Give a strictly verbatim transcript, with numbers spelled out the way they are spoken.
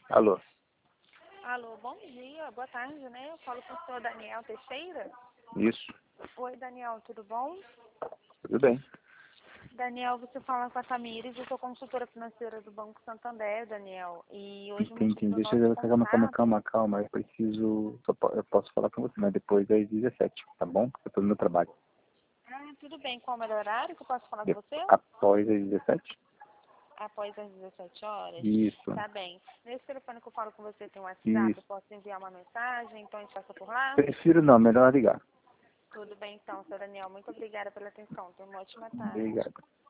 Alô? Alô, bom dia, boa tarde, né? Eu falo com o senhor Daniel Teixeira. Isso. Oi, Daniel, tudo bom? Tudo bem. Daniel, você fala com a Tamires, eu sou consultora financeira do Banco Santander, Daniel. E hoje o Entendi. motivo do Deixa nosso eu... Calma, calma, contato... calma, calma. Eu preciso... só po- Eu posso falar com você, mas depois das dezessete, tá bom? Eu tô no meu trabalho. Ah, tudo bem, qual é o melhor horário que eu posso falar De... com você? Após as dezessete? Após as dezessete horas? Isso. Tá bem. Nesse telefone que eu falo com você tem um WhatsApp, eu Isso. posso enviar uma mensagem, então a gente passa por lá? Prefiro não, melhor ligar. Tudo bem então, senhor Daniel, muito obrigada pela atenção, tenha uma ótima tarde. Obrigado.